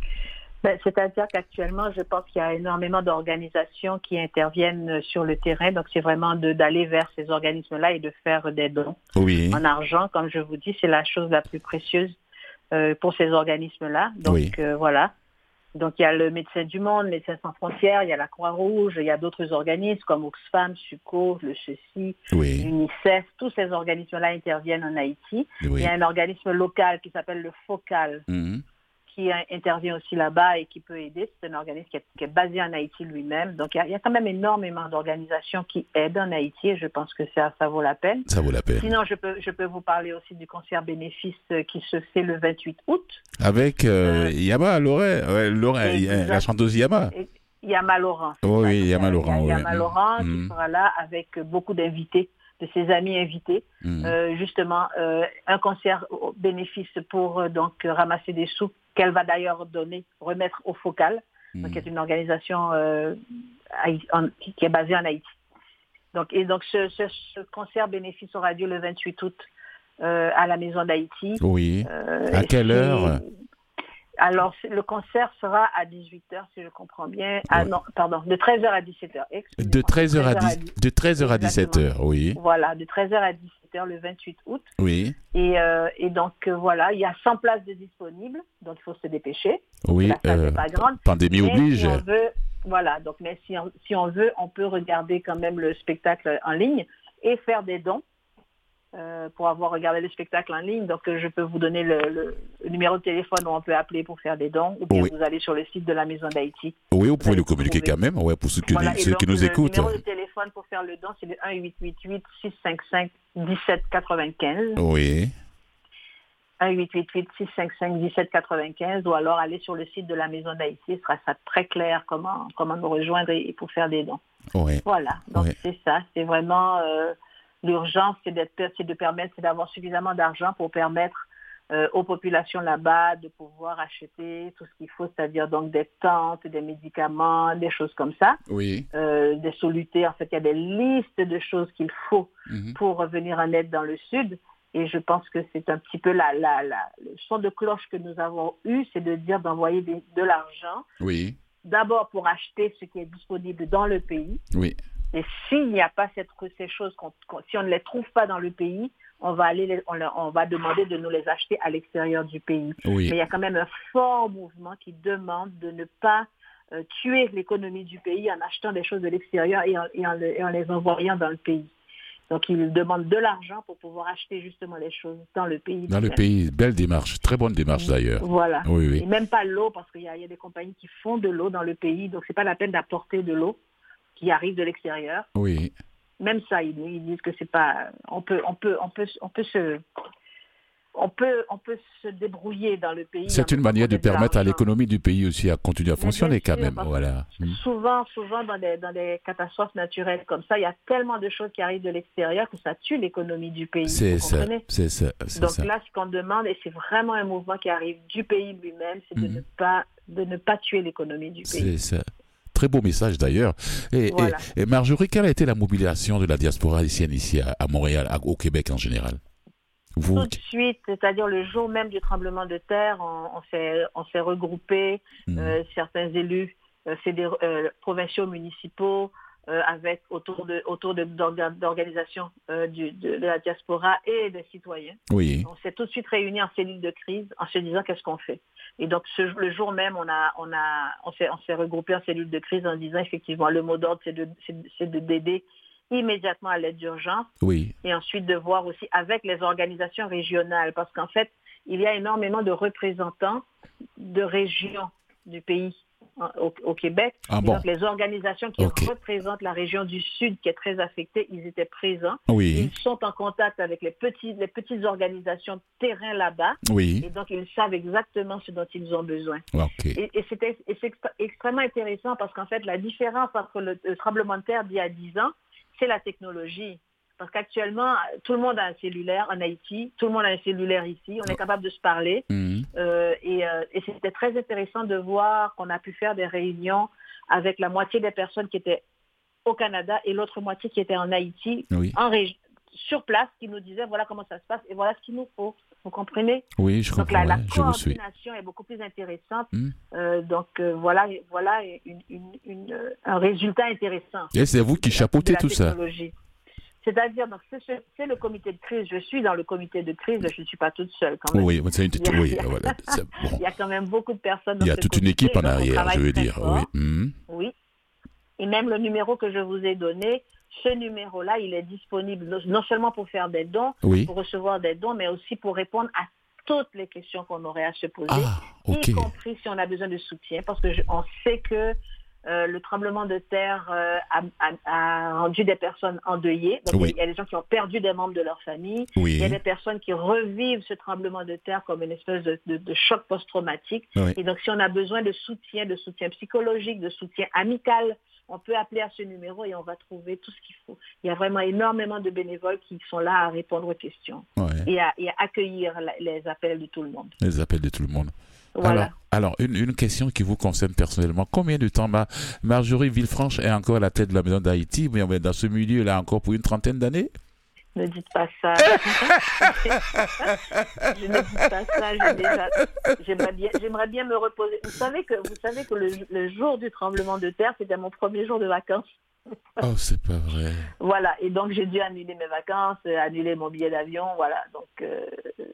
Ben, c'est-à-dire qu'actuellement, je pense qu'il y a énormément d'organisations qui interviennent sur le terrain. Donc, c'est vraiment de, d'aller vers ces organismes-là et de faire des dons oui. en argent. Comme je vous dis, c'est la chose la plus précieuse euh, pour ces organismes-là. Donc, oui. euh, voilà. Donc, il y a le Médecins du Monde, Médecins sans frontières, il y a la Croix-Rouge, il y a d'autres organismes comme Oxfam, SUCO, le CECI, oui. l'UNICEF. Tous ces organismes-là interviennent en Haïti. Oui. Il y a un organisme local qui s'appelle le FOCAL, mm-hmm. qui intervient aussi là-bas et qui peut aider. C'est un organisme qui est, qui est basé en Haïti lui-même. Donc, il y, a, il y a quand même énormément d'organisations qui aident en Haïti et je pense que ça, ça vaut la peine. Ça vaut la peine. Sinon, je peux, je peux vous parler aussi du concert bénéfice qui se fait le vingt-huit août. Avec euh, euh, Yama, Laurent, ouais, Laurent la chanteuse Yama. Yama Laurent. Oh, oui, Yama Laurent. Yama ouais. Laurent mmh. qui sera là avec beaucoup d'invités, de ses amis invités. Mmh. Euh, justement, euh, un concert bénéfice pour euh, donc ramasser des sous qu'elle va d'ailleurs donner, remettre au Focal, mmh. donc qui est une organisation euh, en, qui, qui est basée en Haïti. Donc, et donc ce, ce, ce concert bénéfice aura lieu le vingt-huit août euh, à la Maison d'Haïti. Oui. Euh, à quelle heure? Alors, le concert sera à dix-huit heures, si je comprends bien. Ah non, pardon, de treize heures à dix-sept heures. De treize heures à, de treize heures à dix-sept heures, oui. Voilà, de treize heures à dix-sept heures le vingt-huit août. Oui. Et, euh, et donc, euh, voilà, il y a cent places de disponibles, donc il faut se dépêcher. Oui, la salle euh, n'est pas grande. pandémie mais oblige. Si on veut, voilà, donc, mais si on, si on veut, on peut regarder quand même le spectacle en ligne et faire des dons. Euh, pour avoir regardé le spectacle en ligne. Donc, euh, je peux vous donner le, le, le numéro de téléphone où on peut appeler pour faire des dons, ou bien oui. vous allez sur le site de la Maison d'Haïti. Oui, vous pouvez le communiquer trouver. Quand même, ouais, pour ceux, que voilà. les, ceux donc, qui nous le écoutent. Le numéro de téléphone pour faire le don, c'est le un huit huit huit six cinq cinq dix-sept quatre-vingt-quinze. Oui. un huit huit huit six cinq cinq dix-sept quatre-vingt-quinze, ou alors aller sur le site de la Maison d'Haïti. Ce sera ça très clair comment, comment nous rejoindre et pour faire des dons. Oui. Voilà, donc oui. c'est ça. C'est vraiment... Euh, L'urgence, c'est, d'être, c'est de permettre, c'est d'avoir suffisamment d'argent pour permettre euh, aux populations là-bas de pouvoir acheter tout ce qu'il faut, c'est-à-dire donc des tentes, des médicaments, des choses comme ça. Oui. Euh, des solutés. En fait, il y a des listes de choses qu'il faut mm-hmm. pour venir en aide dans le Sud. Et je pense que c'est un petit peu la, la, la, le son de cloche que nous avons eu, c'est de dire d'envoyer des, de l'argent. Oui. D'abord pour acheter ce qui est disponible dans le pays. Oui. Et s'il n'y a pas cette, ces choses, qu'on, qu'on, si on ne les trouve pas dans le pays, on va, aller les, on, on va demander de nous les acheter à l'extérieur du pays. Oui. Mais il y a quand même un fort mouvement qui demande de ne pas euh, tuer l'économie du pays en achetant des choses de l'extérieur et en, et, en, et en les envoyant dans le pays. Donc, ils demandent de l'argent pour pouvoir acheter justement les choses dans le pays. Dans le même. Pays, belle démarche, très bonne démarche d'ailleurs. Voilà. Oui, oui. Et même pas l'eau, parce qu'il y a, il y a des compagnies qui font de l'eau dans le pays, donc c'est pas la peine d'apporter de l'eau qui arrive de l'extérieur. Oui. Même ça, ils, ils disent que c'est pas. On peut, on peut, on peut, on peut se, on peut, on peut se débrouiller dans le pays. C'est une manière de permettre à l'économie du pays aussi à continuer à fonctionner quand sûr, même. Voilà. Souvent, souvent dans des, dans des catastrophes naturelles comme ça, il y a tellement de choses qui arrivent de l'extérieur que ça tue l'économie du pays. C'est ça. C'est ça. C'est Donc ça. là, ce qu'on demande, et c'est vraiment un mouvement qui arrive du pays lui-même, c'est de mmh. ne pas, de ne pas tuer l'économie du pays. C'est ça. Très beau message d'ailleurs. Et, voilà. et, et Marjorie, quelle a été la mobilisation de la diaspora haïtienne ici à, à Montréal, à, au Québec en général? Vous... Tout de suite, c'est-à-dire le jour même du tremblement de terre, on, on, s'est, on s'est regroupés, mmh. euh, certains élus euh, fédéraux, euh, provinciaux, municipaux, euh, avec autour de autour de, d'organisations euh, du, de, de la diaspora et des citoyens. Oui. On s'est tout de suite réunis en cellule de crise en se disant qu'est-ce qu'on fait. Et donc ce, le jour même, on a on a on s'est on s'est regroupé en cellule de crise en disant effectivement le mot d'ordre c'est de c'est, c'est de d'aider immédiatement à l'aide d'urgence. Oui. Et ensuite de voir aussi avec les organisations régionales, parce qu'en fait il y a énormément de représentants de régions du pays. Au, au Québec. Ah et bon. Donc, les organisations qui okay. représentent la région du Sud qui est très affectée, ils étaient présents. Oui. Ils sont en contact avec les, petits, les petites organisations de terrain là-bas. Oui. Et donc, ils savent exactement ce dont ils ont besoin. Okay. Et, et, c'était, et c'est extrêmement intéressant parce qu'en fait, la différence entre le, le tremblement de terre d'il y a dix ans, c'est la technologie. Parce qu'actuellement, tout le monde a un cellulaire en Haïti, tout le monde a un cellulaire ici, on est capable de se parler. Mmh. Euh, et, euh, et c'était très intéressant de voir qu'on a pu faire des réunions avec la moitié des personnes qui étaient au Canada et l'autre moitié qui était en Haïti, oui. en région, sur place, qui nous disaient voilà comment ça se passe et voilà ce qu'il nous faut. Vous comprenez? Oui, je donc, comprends. La, ouais, la je vous suis. coordination est beaucoup plus intéressante. Mmh. Euh, donc euh, voilà, voilà une, une, une, un résultat intéressant. Et c'est vous qui chapeautez tout ça. C'est-à-dire, donc c'est, c'est le comité de crise. Je suis dans le comité de crise. Je ne suis pas toute seule quand même. Oui, c'est une, il, y a, oui il, y a, voilà, c'est, bon. il y a quand même beaucoup de personnes. Dans il y a ce toute comité, une équipe en arrière, je veux dire. Fort. Oui. Mmh. oui. Et même le numéro que je vous ai donné, ce numéro-là, il est disponible non seulement pour faire des dons, oui. pour recevoir des dons, mais aussi pour répondre à toutes les questions qu'on aurait à se poser, ah, okay. y compris si on a besoin de soutien, parce qu'on sait que euh, le tremblement de terre euh, a, a, a rendu des personnes endeuillées. Donc, oui. Il y a des gens qui ont perdu des membres de leur famille. Oui. Il y a des personnes qui revivent ce tremblement de terre comme une espèce de, de, de choc post-traumatique. Oui. Et donc, si on a besoin de soutien, de soutien psychologique, de soutien amical, on peut appeler à ce numéro et on va trouver tout ce qu'il faut. Il y a vraiment énormément de bénévoles qui sont là à répondre aux questions ouais. et, à, et à accueillir la, les appels de tout le monde. Les appels de tout le monde. Voilà. Alors, alors une, une question qui vous concerne personnellement. Combien de temps ma, Marjorie Villefranche est encore à la tête de la Maison d'Haïti, mais on est dans ce milieu-là encore pour une trentaine d'années? Ne dites pas ça. Je ne dis pas ça. J'ai déjà, j'aimerais, bien, j'aimerais bien me reposer. Vous savez que, vous savez que le, le jour du tremblement de terre, c'était mon premier jour de vacances. Oh, c'est pas vrai. Voilà, et donc j'ai dû annuler mes vacances, annuler mon billet d'avion, voilà. Donc, euh,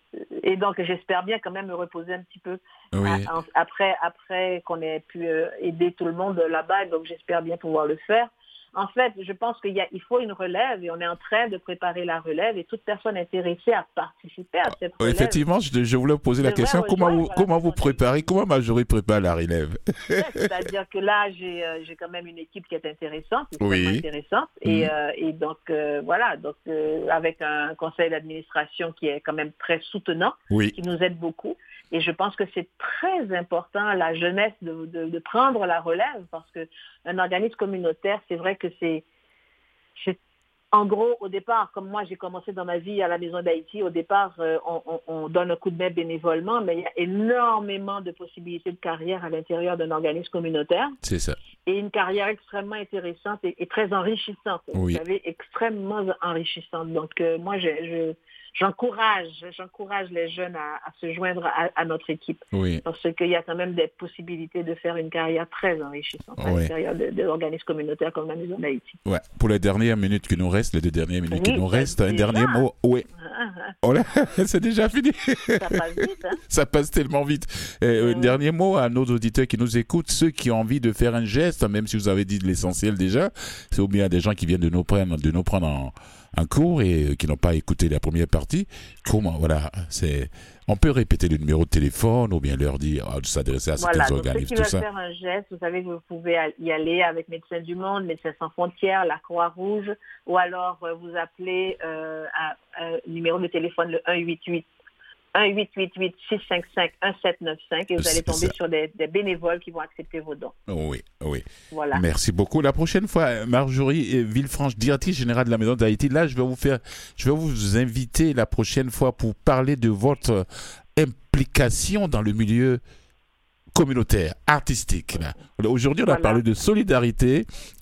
et donc j'espère bien quand même me reposer un petit peu oui. à, après, après qu'on ait pu aider tout le monde là-bas. Donc j'espère bien pouvoir le faire. En fait, je pense qu'il y a, il faut une relève et on est en train de préparer la relève et toute personne intéressée à participer à cette relève. Effectivement, je, je voulais poser la question, comment vous, comment vous préparez, comment Marjorie prépare la relève? C'est-à-dire que là, j'ai, euh, j'ai quand même une équipe qui est intéressante, oui. intéressante et, mmh. euh, et donc euh, voilà, donc euh, avec un conseil d'administration qui est quand même très soutenant, oui. qui nous aide beaucoup. Et je pense que c'est très important, la jeunesse, de, de, de prendre la relève, parce qu'un organisme communautaire, c'est vrai que c'est, c'est... En gros, au départ, comme moi, j'ai commencé dans ma vie à la Maison d'Haïti, au départ, euh, on, on, on donne un coup de main bénévolement, mais il y a énormément de possibilités de carrière à l'intérieur d'un organisme communautaire. C'est ça. Et une carrière extrêmement intéressante et, et très enrichissante. Oui. Vous savez, extrêmement enrichissante. Donc, euh, moi, je... je J'encourage, j'encourage les jeunes à, à se joindre à, à notre équipe. Oui. Parce qu'il y a quand même des possibilités de faire une carrière très enrichissante à oui. l'intérieur de, de l'organisme communautaire comme la Maison d'Haïti. Ouais. Pour les dernières minutes qui nous restent, les deux dernières minutes oui, qui nous restent, un dernier mot. Oui. Ah, ah. Oh là, c'est déjà fini. Ça passe vite. Hein? Ça passe tellement vite. Et, oui. Un dernier mot à nos auditeurs qui nous écoutent, ceux qui ont envie de faire un geste, même si vous avez dit de l'essentiel déjà, c'est ou bien des gens qui viennent de nous prendre, de nous prendre en un cours et qui n'ont pas écouté la première partie. Comment, voilà, c'est, on peut répéter le numéro de téléphone ou bien leur dire oh, de s'adresser à certains voilà, organismes, tout ça. Ceux qui veulent faire un geste, vous savez que vous pouvez y aller avec Médecins du Monde, Médecins sans frontières, la Croix-Rouge, ou alors euh, vous appelez euh, à un numéro de téléphone le un huit huit un huit huit huit six cinq cinq un sept neuf cinq et vous allez tomber sur des, des bénévoles qui vont accepter vos dons. Oui, oui. Voilà. Merci beaucoup. La prochaine fois, Marjorie Villefranche, directrice générale de la Maison d'Haïti, là, je vais vous faire, je vais vous inviter la prochaine fois pour parler de votre implication dans le milieu communautaire, artistique. Là. Aujourd'hui, on a voilà. parlé de solidarité.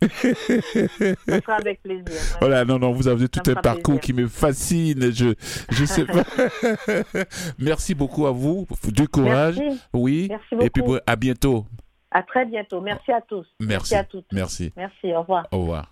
Ça sera avec plaisir. Ouais. Voilà, non, non, vous avez tout Ça un parcours plaisir. qui me fascine. Je, je sais pas. Merci beaucoup à vous. Du courage. Merci. Oui. Merci beaucoup. Et puis, à bientôt. À très bientôt. Merci à tous. Merci. Merci à toutes. Merci. Merci. Au revoir. Au revoir.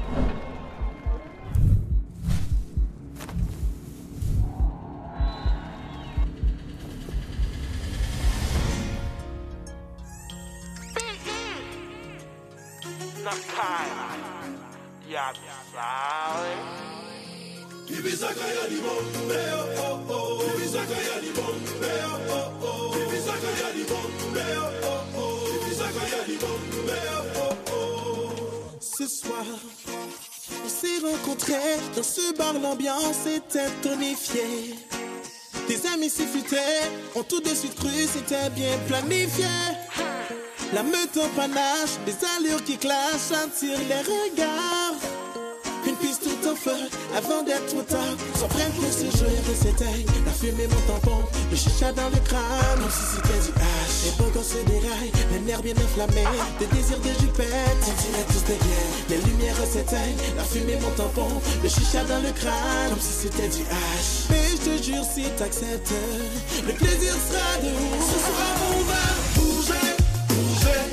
Ce soir, on s'est rencontrés dans ce bar, l'ambiance était tonifiée. Tes amis s'y futtaient, ont tout de suite cru, c'était bien planifié. La meute en panache, des allures qui clashent, attirent les regards. Une piste tout en feu avant d'être trop tard. Sont prêts pour ce jeu et s'éteignent. La fumée monte en pompe, le chicha dans le crâne. Comme si c'était du hache. Les beaux gosses se déraillent, les nerfs bien enflammés. Des désirs de jupette, on dirait tous des guerres. Les lumières s'éteignent, la fumée monte en pompe, le chicha dans le crâne. Comme si c'était du hache. Mais je te jure, si t'acceptes, le plaisir sera de haut. Ce soir on va bouger, bouger.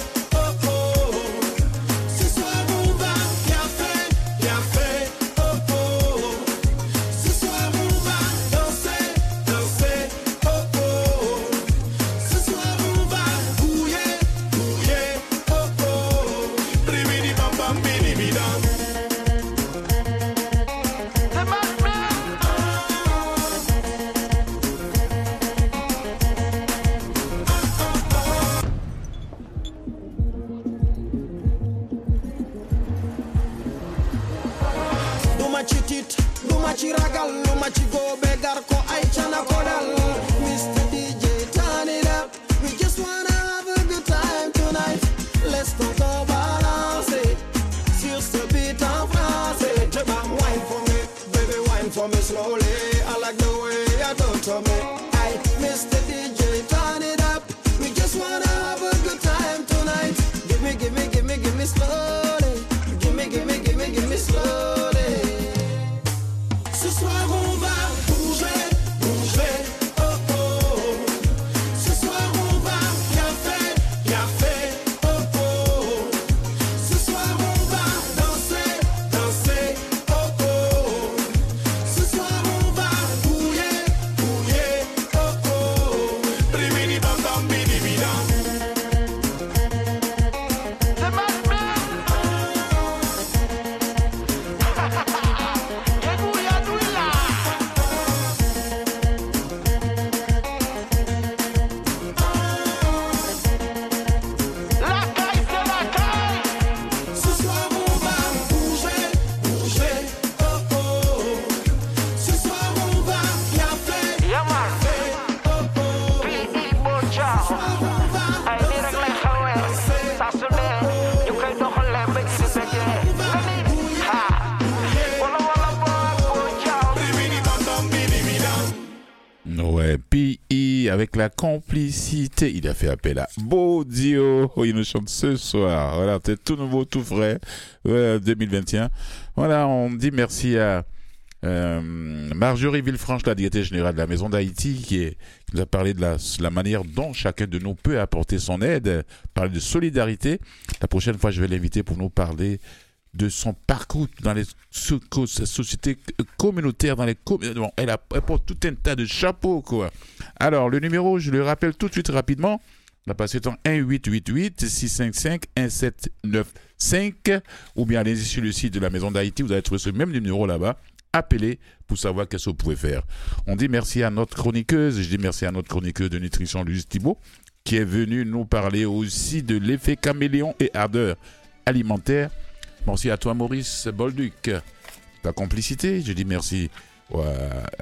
Avec la complicité, il a fait appel à Baudio. Il nous chante ce soir. Voilà, c'est tout nouveau, tout frais, euh, deux mille vingt et un. Voilà, on dit merci à euh, Marjorie Villefranche, la directrice générale de la Maison d'Haïti, qui, est, qui nous a parlé de la, la manière dont chacun de nous peut apporter son aide, parler de solidarité. La prochaine fois, je vais l'inviter pour nous parler de son parcours dans les so- sociétés communautaires, dans les com- bon, elle, a, elle porte tout un tas de chapeaux, quoi. Alors, le numéro, je le rappelle tout de suite rapidement. On a passé en un huit huit huit six cinq cinq un sept neuf cinq, ou bien allez-y sur le site de la Maison d'Haïti, vous allez trouver ce même numéro là-bas. Appelez pour savoir qu'est-ce que vous pouvez faire. On dit merci à notre chroniqueuse, je dis merci à notre chroniqueuse de nutrition, Louise Thibault, qui est venue nous parler aussi de l'effet caméléon et ardeur alimentaire. Merci à toi, Maurice Bolduc, ta complicité. Je dis merci à, à,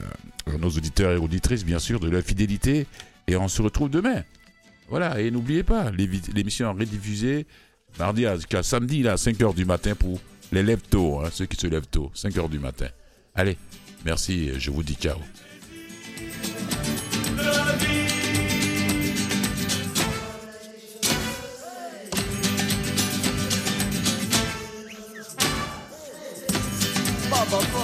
à nos auditeurs et auditrices, bien sûr, de leur fidélité. Et on se retrouve demain. Voilà, et n'oubliez pas, l'émission est rediffusée mardi à, à samedi là, à cinq heures du matin pour les lève tôt, hein, ceux qui se lèvent tôt, cinq heures du matin. Allez, merci, je vous dis ciao. Baba.